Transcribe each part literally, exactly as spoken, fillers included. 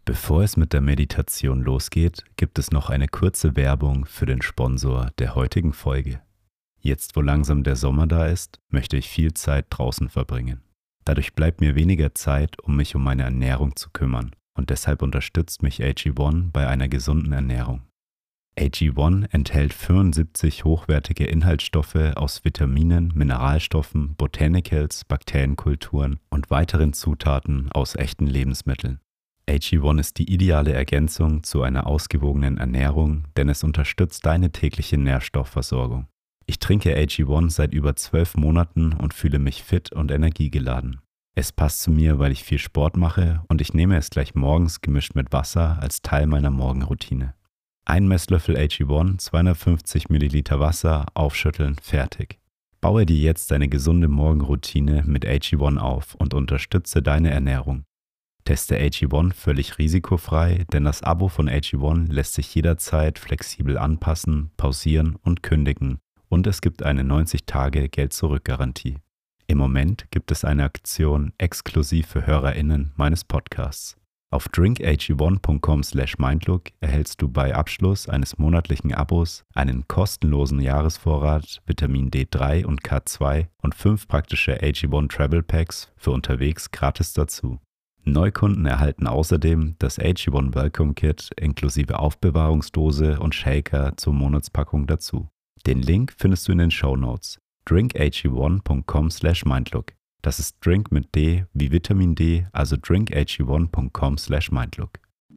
Bevor es mit der Meditation losgeht, gibt es noch eine kurze Werbung für den Sponsor der heutigen Folge. Jetzt, wo langsam der Sommer da ist, möchte ich viel Zeit draußen verbringen. Dadurch bleibt mir weniger Zeit, um mich um meine Ernährung zu kümmern, und deshalb unterstützt mich A G eins bei einer gesunden Ernährung. A G eins enthält fünfundsiebzig hochwertige Inhaltsstoffe aus Vitaminen, Mineralstoffen, Botanicals, Bakterienkulturen und weiteren Zutaten aus echten Lebensmitteln. A G eins ist die ideale Ergänzung zu einer ausgewogenen Ernährung, denn es unterstützt deine tägliche Nährstoffversorgung. Ich trinke A G eins seit über zwölf Monaten und fühle mich fit und energiegeladen. Es passt zu mir, weil ich viel Sport mache, und ich nehme es gleich morgens gemischt mit Wasser als Teil meiner Morgenroutine. Ein Messlöffel A G eins, zweihundertfünfzig Milliliter Wasser, aufschütteln, fertig. Baue dir jetzt eine gesunde Morgenroutine mit A G eins auf und unterstütze deine Ernährung. Teste A G eins völlig risikofrei, denn das Abo von A G eins lässt sich jederzeit flexibel anpassen, pausieren und kündigen, und es gibt eine neunzig Tage Geld-Zurück-Garantie. Im Moment gibt es eine Aktion exklusiv für HörerInnen meines Podcasts. Auf drink a g one punkt com slash mindlook erhältst du bei Abschluss eines monatlichen Abos einen kostenlosen Jahresvorrat Vitamin D drei und K zwei und fünf praktische A G eins Travel Packs für unterwegs gratis dazu. Neukunden erhalten außerdem das A G eins Welcome Kit inklusive Aufbewahrungsdose und Shaker zur Monatspackung dazu. Den Link findest du in den Shownotes. drink a g one punkt com slash mindlook. Das ist Drink mit D wie Vitamin D, also drink a g one punkt com slash mindlook.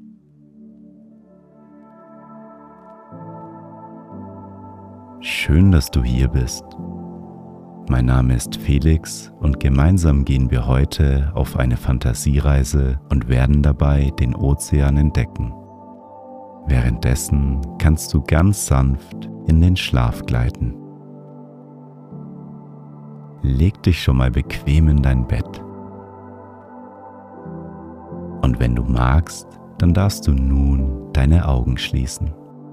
Schön, dass du hier bist. Mein Name ist Felix und gemeinsam gehen wir heute auf eine Fantasiereise und werden dabei den Ozean entdecken. Währenddessen kannst du ganz sanft in den Schlaf gleiten. Leg dich schon mal bequem in dein Bett. Und wenn du magst, dann darfst du nun deine Augen schließen.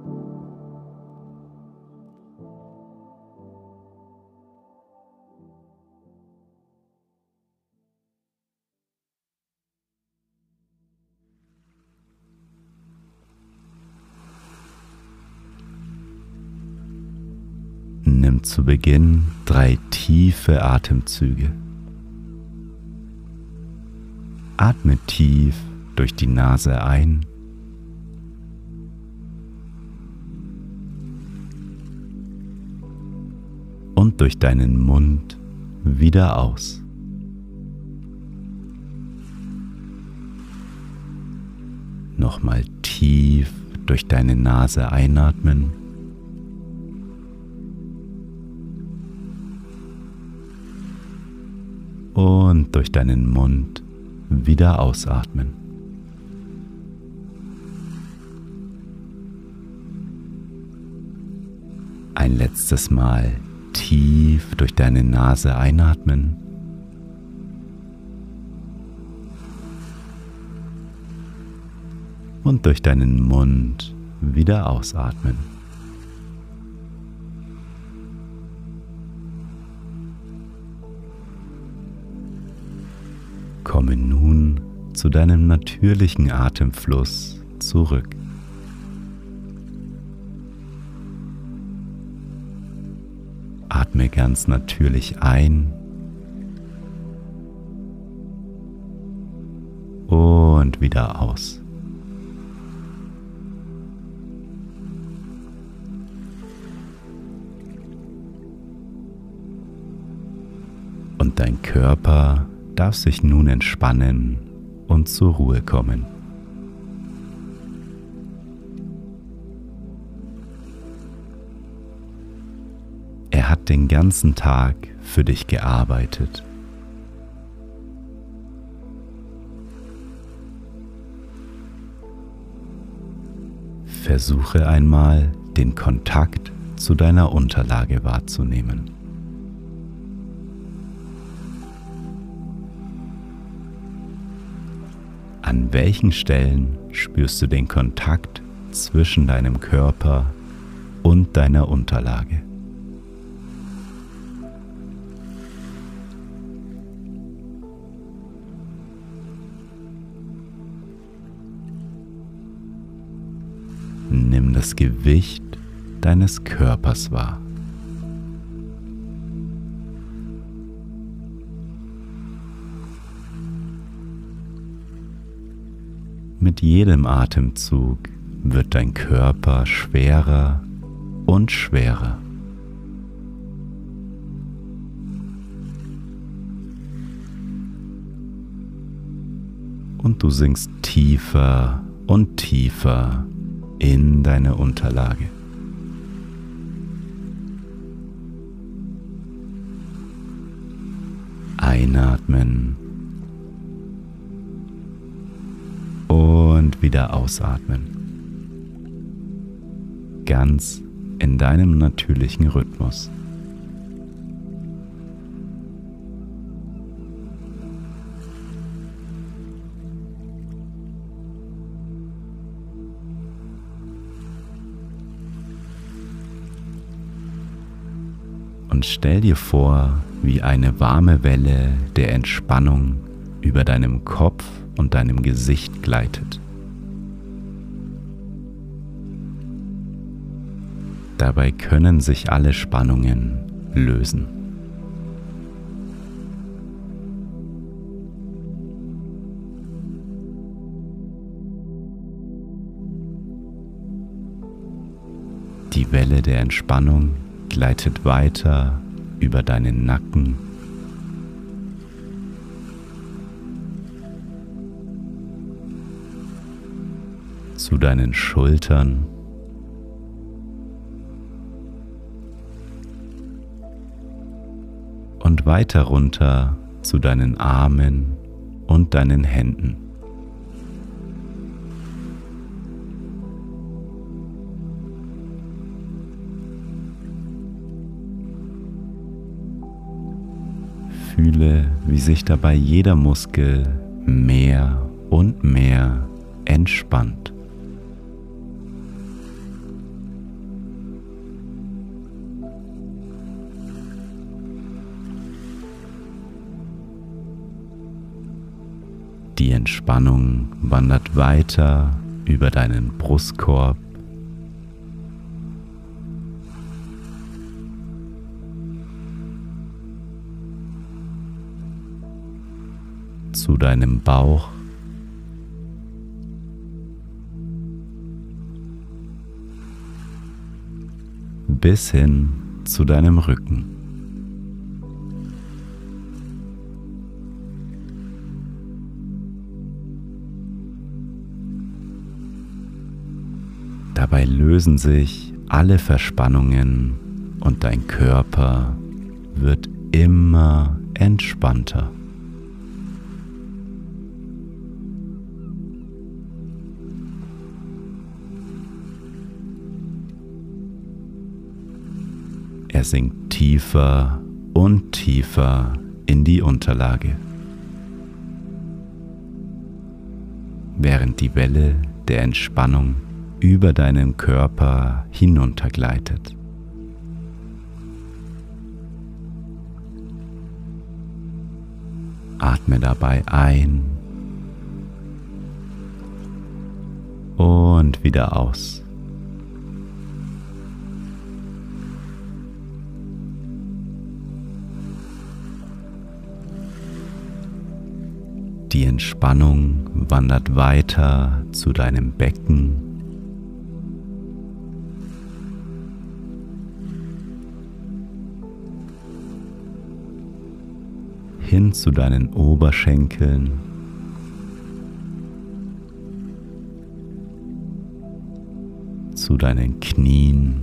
Nimm zu Beginn drei tiefe Atemzüge. Atme tief durch die Nase ein und durch deinen Mund wieder aus. Nochmal tief durch deine Nase einatmen und durch deinen Mund wieder ausatmen. Ein letztes Mal tief durch deine Nase einatmen und durch deinen Mund wieder ausatmen. Komme nun zu deinem natürlichen Atemfluss zurück. Atme ganz natürlich ein und wieder aus. Und dein Körper darf sich nun entspannen und zur Ruhe kommen. Er hat den ganzen Tag für dich gearbeitet. Versuche einmal, den Kontakt zu deiner Unterlage wahrzunehmen. An welchen Stellen spürst du den Kontakt zwischen deinem Körper und deiner Unterlage? nimm das Gewicht deines Körpers wahr. Mit jedem Atemzug wird dein Körper schwerer und schwerer. Und du sinkst tiefer und tiefer in deine Unterlage. Einatmen und wieder ausatmen. Ganz in deinem natürlichen Rhythmus. Und stell dir vor, wie eine warme Welle der Entspannung über deinem Kopf und deinem Gesicht gleitet. Dabei können sich alle Spannungen lösen. Die Welle der Entspannung gleitet weiter über deinen Nacken, zu deinen Schultern, und weiter runter zu deinen Armen und deinen Händen. Fühle, wie sich dabei jeder Muskel mehr und mehr entspannt. Die Entspannung wandert weiter über deinen Brustkorb, zu deinem Bauch, bis hin zu deinem Rücken. Dabei lösen sich alle Verspannungen und dein Körper wird immer entspannter. Er sinkt tiefer und tiefer in die Unterlage, während die Welle der Entspannung über deinen Körper hinuntergleitet. Atme dabei ein und wieder aus. Die Entspannung wandert weiter zu deinem Becken, hin zu deinen Oberschenkeln, zu deinen Knien,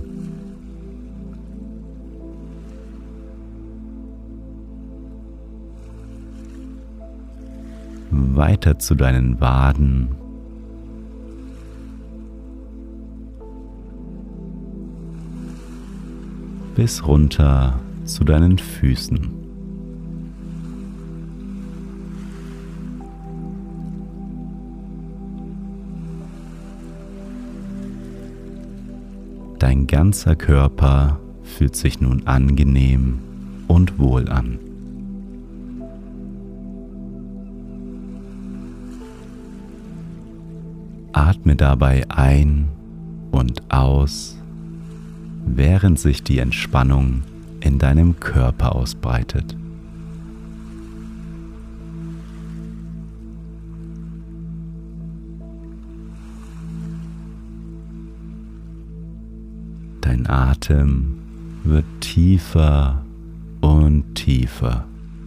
weiter zu deinen Waden, bis runter zu deinen Füßen. Dein ganzer Körper fühlt sich nun angenehm und wohl an. Atme dabei ein und aus, während sich die Entspannung in deinem Körper ausbreitet. Dein Atem wird tiefer und tiefer.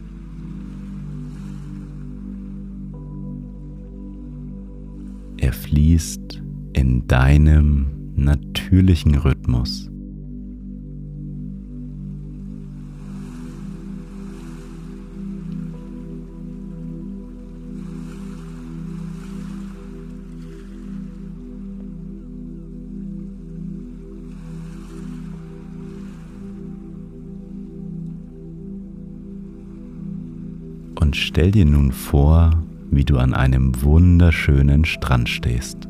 Er fließt in deinem natürlichen Rhythmus. Und stell dir nun vor, wie du an einem wunderschönen Strand stehst.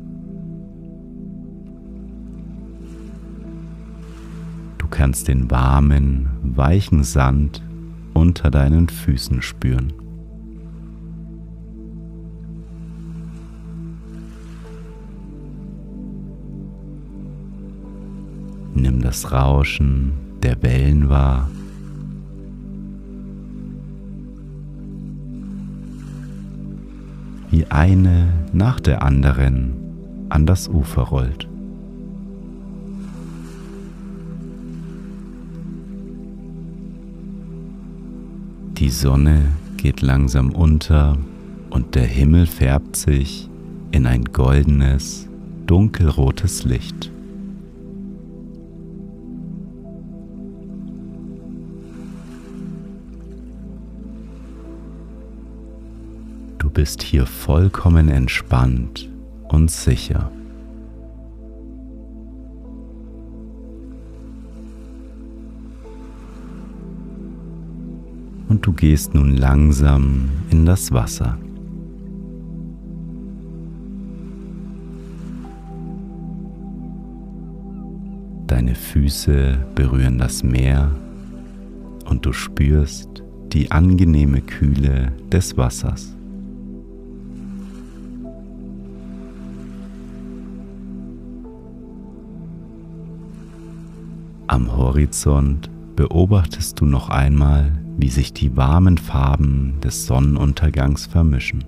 Du kannst den warmen, weichen Sand unter deinen Füßen spüren. Nimm das Rauschen der Wellen wahr. Wie eine nach der anderen an das Ufer rollt. Die Sonne geht langsam unter und der Himmel färbt sich in ein goldenes, dunkelrotes Licht. Du bist hier vollkommen entspannt und sicher. Und du gehst nun langsam in das Wasser. Deine Füße berühren das Meer und du spürst die angenehme Kühle des Wassers. Am Horizont beobachtest du noch einmal, wie sich die warmen Farben des Sonnenuntergangs vermischen.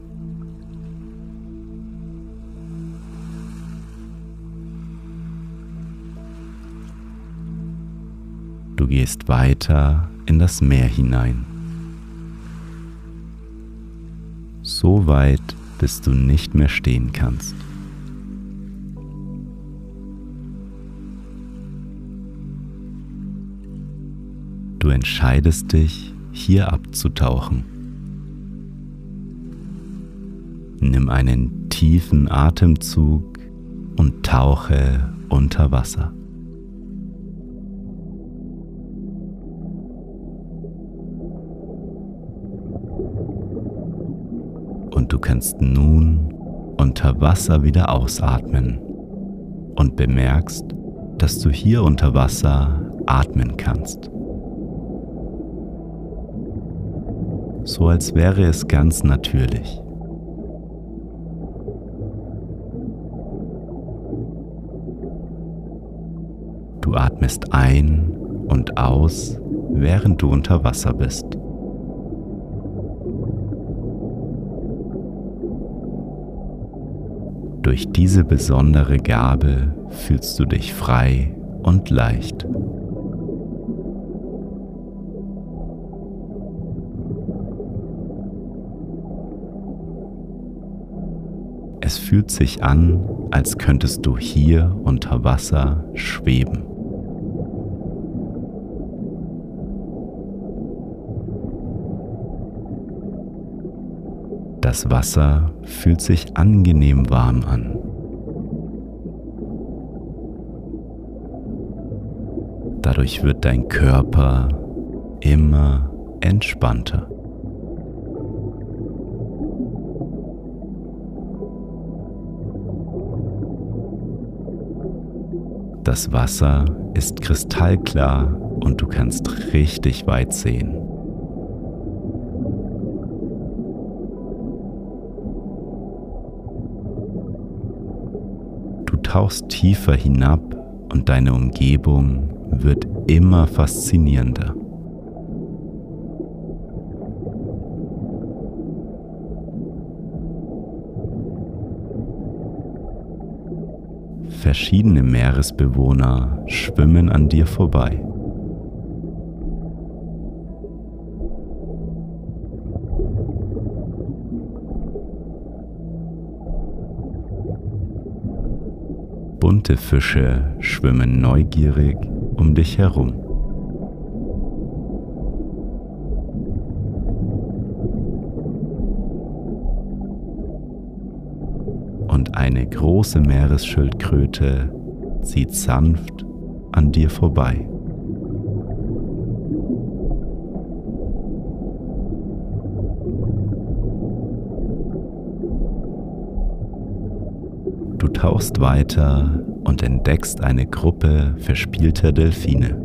Du gehst weiter in das Meer hinein. So weit, bis du nicht mehr stehen kannst. Du entscheidest dich, hier abzutauchen. Nimm einen tiefen Atemzug und tauche unter Wasser. Und du kannst nun unter Wasser wieder ausatmen und bemerkst, dass du hier unter Wasser atmen kannst. So als wäre es ganz natürlich. Du atmest ein und aus, während du unter Wasser bist. Durch diese besondere Gabe fühlst du dich frei und leicht. Es fühlt sich an, als könntest du hier unter Wasser schweben. Das Wasser fühlt sich angenehm warm an. Dadurch wird dein Körper immer entspannter. Das Wasser ist kristallklar und du kannst richtig weit sehen. Du Du tauchst tiefer hinab und deine Umgebung wird immer faszinierender. Verschiedene Meeresbewohner schwimmen an dir vorbei. Bunte Fische schwimmen neugierig um dich herum. Und eine große Meeresschildkröte zieht sanft an dir vorbei. Du tauchst weiter und entdeckst eine Gruppe verspielter Delfine.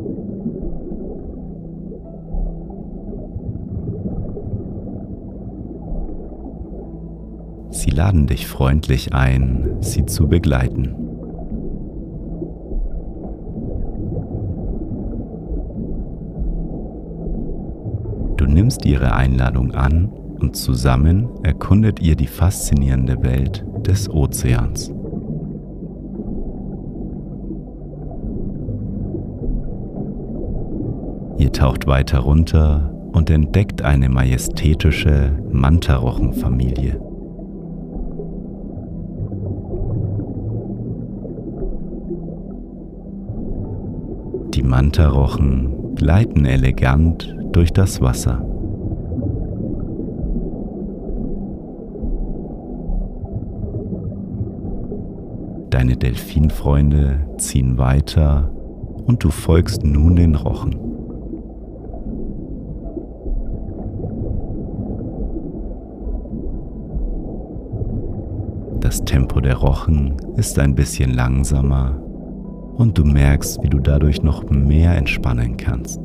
Sie laden dich freundlich ein, sie zu begleiten. Du nimmst ihre Einladung an und zusammen erkundet ihr die faszinierende Welt des Ozeans. Ihr taucht weiter runter und entdeckt eine majestätische Mantarochenfamilie. Die Mantarochen gleiten elegant durch das Wasser. Deine Delfinfreunde ziehen weiter und du folgst nun den Rochen. Das Tempo der Rochen ist ein bisschen langsamer und du merkst, wie du dadurch noch mehr entspannen kannst.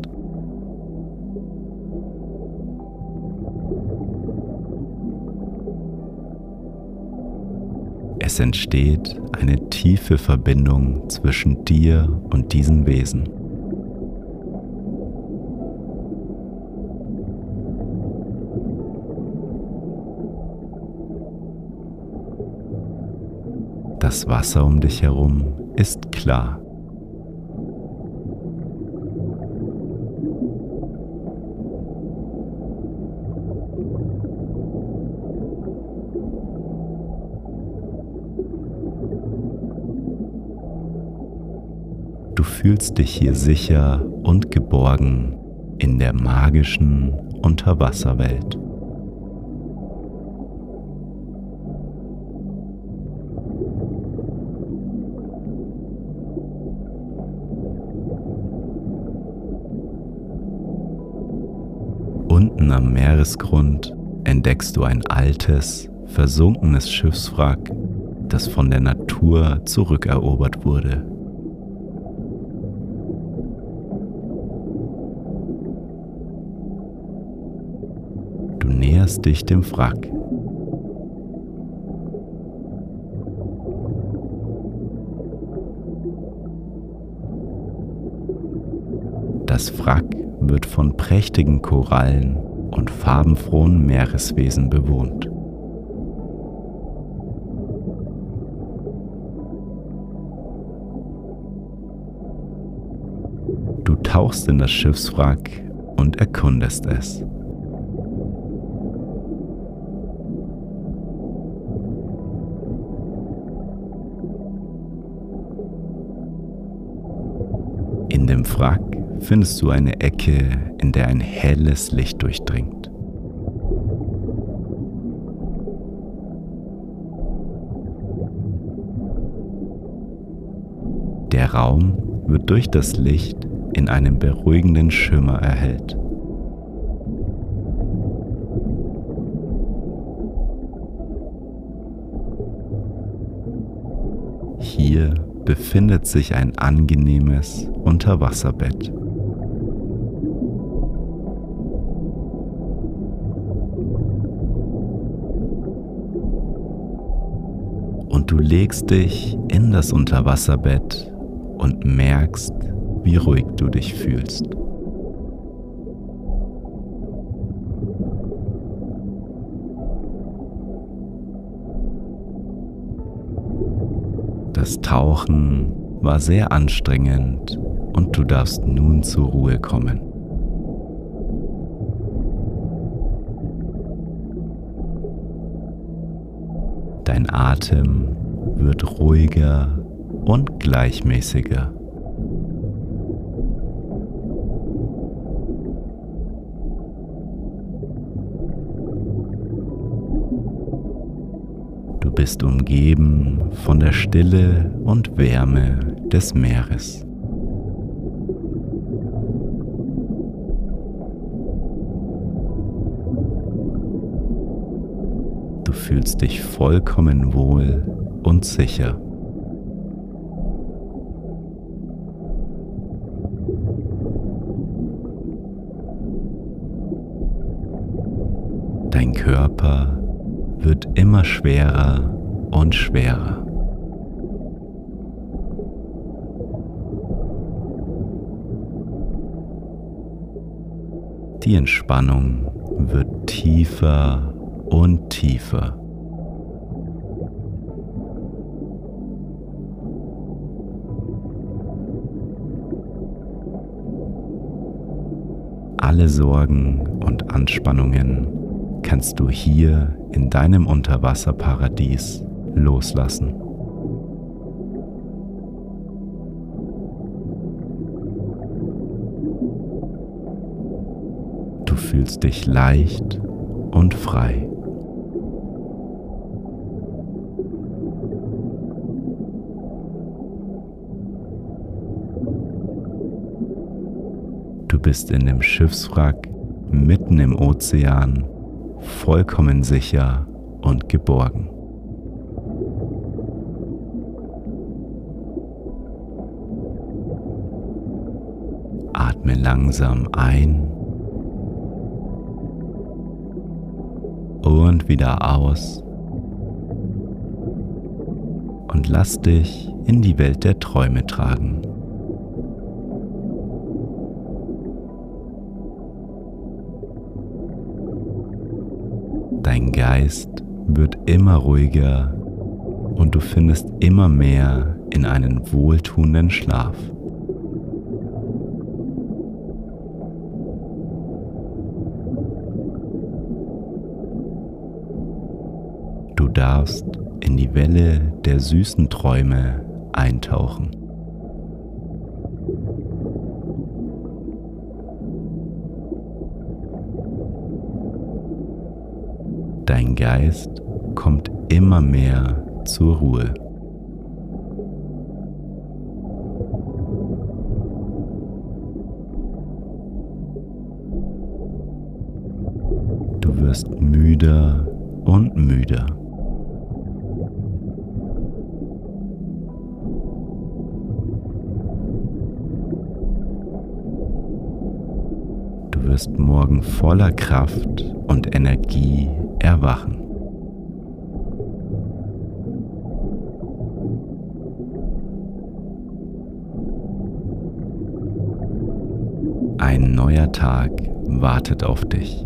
Es entsteht eine tiefe Verbindung zwischen dir und diesen Wesen. Das Wasser um dich herum ist klar. Du fühlst dich hier sicher und geborgen in der magischen Unterwasserwelt. Unten am Meeresgrund entdeckst du ein altes, versunkenes Schiffswrack, das von der Natur zurückerobert wurde. Du näherst dich dem Wrack. Das Wrack wird von prächtigen Korallen und farbenfrohen Meereswesen bewohnt. Du tauchst in das Schiffswrack und erkundest es. In dem Wrack findest du eine Ecke, in der ein helles Licht durchdringt. Der Raum wird durch das Licht in einem beruhigenden Schimmer erhellt. Hier befindet sich ein angenehmes Unterwasserbett. Und du legst dich in das Unterwasserbett und merkst, wie ruhig du dich fühlst. Das Tauchen war sehr anstrengend und du darfst nun zur Ruhe kommen. Dein Atem wird ruhiger und gleichmäßiger. Du bist umgeben von der Stille und Wärme des Meeres. Du fühlst dich vollkommen wohl und sicher. Dein Körper wird immer schwerer und schwerer. Die Entspannung wird tiefer und tiefer. Alle Sorgen und Anspannungen kannst du hier in deinem Unterwasserparadies loslassen. Du fühlst dich leicht und frei. Du bist in dem Schiffswrack mitten im Ozean, vollkommen sicher und geborgen. Atme langsam ein und wieder aus und lass dich in die Welt der Träume tragen. Dein Geist wird immer ruhiger und du findest immer mehr in einen wohltuenden Schlaf. Du darfst in die Welle der süßen Träume eintauchen. Dein Geist kommt immer mehr zur Ruhe. Du wirst müder und müder. Du wirst morgen voller Kraft und Energie erwachen. Ein neuer Tag wartet auf dich.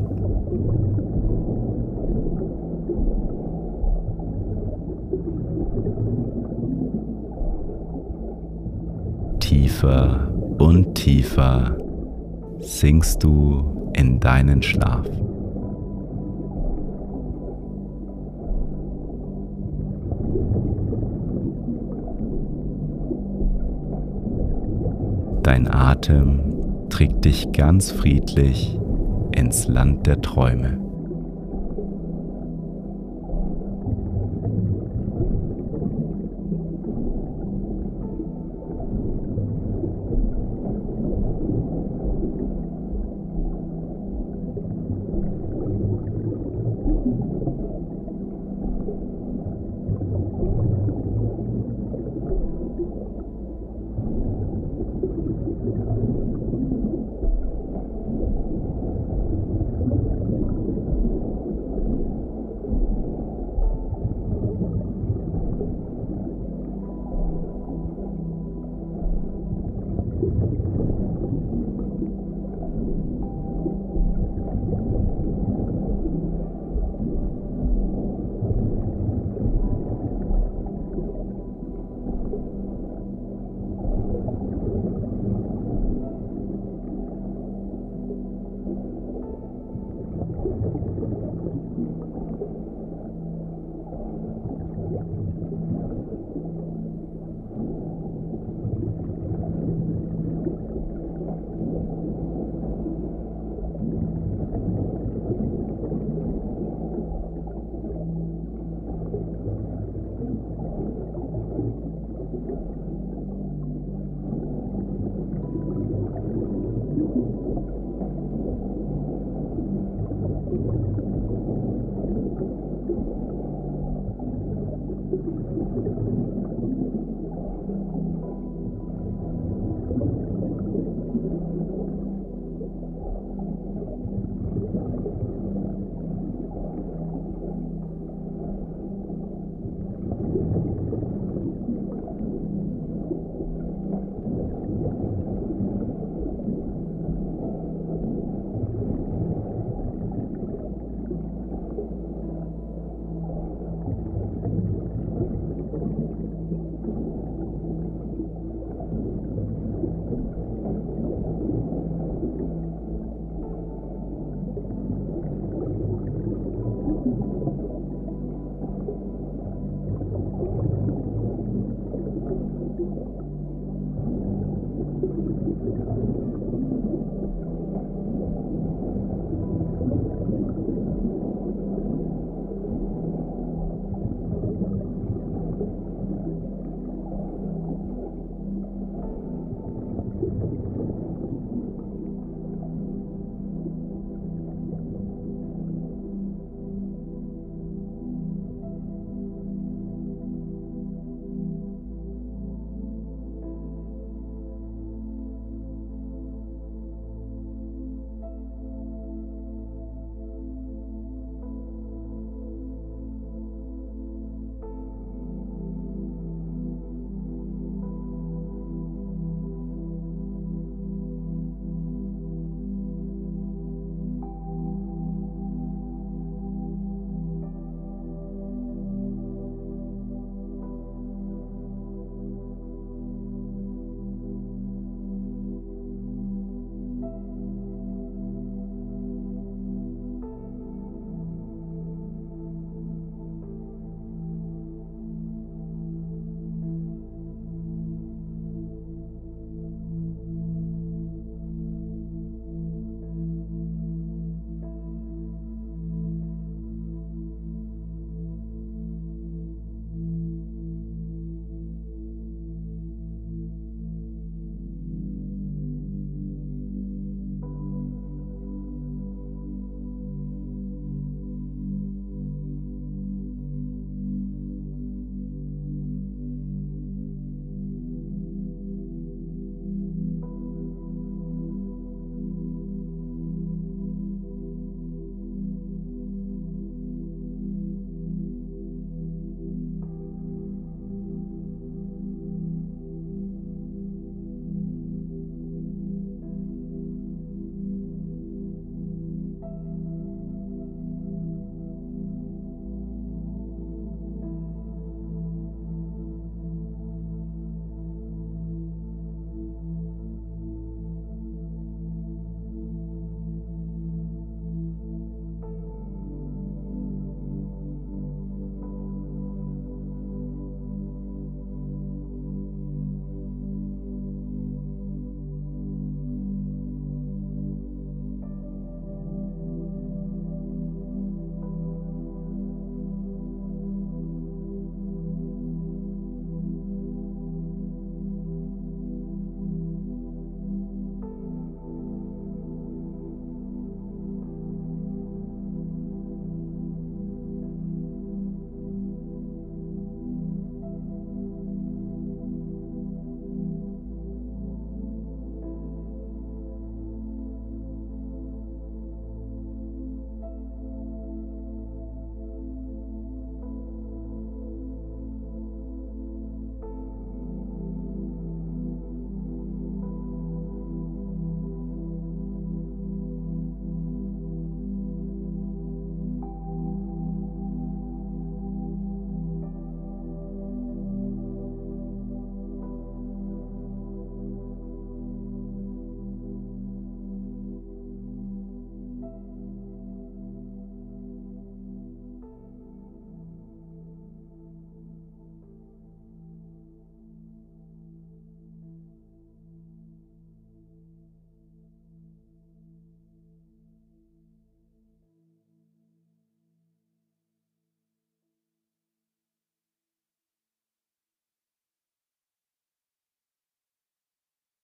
Tiefer und tiefer sinkst du in deinen Schlaf. Dein Atem trägt dich ganz friedlich ins Land der Träume.